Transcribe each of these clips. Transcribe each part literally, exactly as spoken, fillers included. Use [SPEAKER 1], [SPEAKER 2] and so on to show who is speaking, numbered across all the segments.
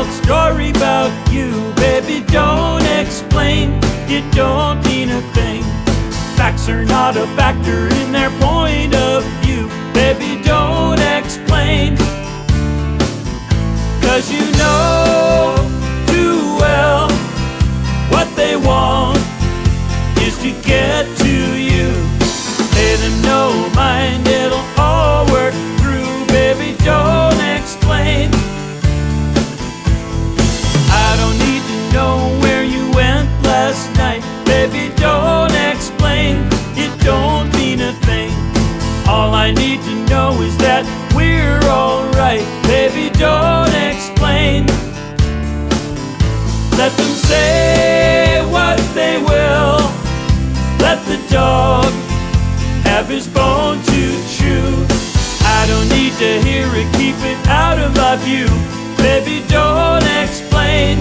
[SPEAKER 1] wild story about you. Baby, don't explain, it don't mean a thing. Facts are not a factor in their point of view. Baby, don't explain, 'cause you know too well what they want is to get to you. Pay them no mind, it'll all work through. Baby, don't explain. I don't need to know where you went last night. Baby, don't explain, it don't mean a thing. All I need to know is that we're alright. Baby, don't explain. Let them say what they will. Let the dog have his bone to chew. I don't need to hear it, keep it out of my view. Baby, don't explain.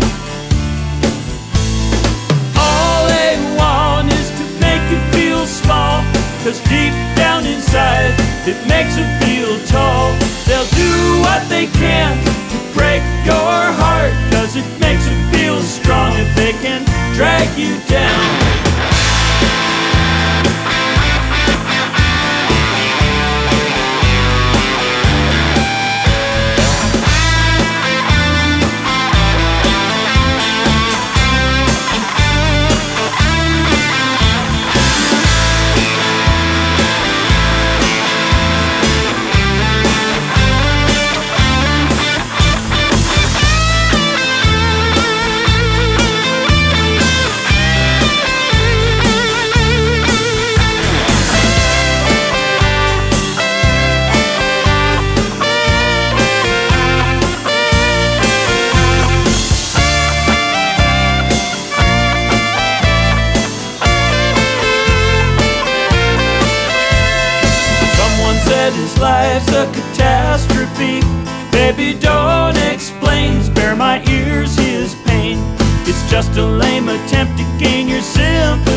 [SPEAKER 1] All they want is to make you feel small, 'cause deep down inside it makes them feel tall. They'll do what they can to break your heart, 'cause it makes them feel strong if they can drag you down. His life's a catastrophe. Baby, don't explain, spare my ears his pain. It's just a lame attempt to gain your sympathy.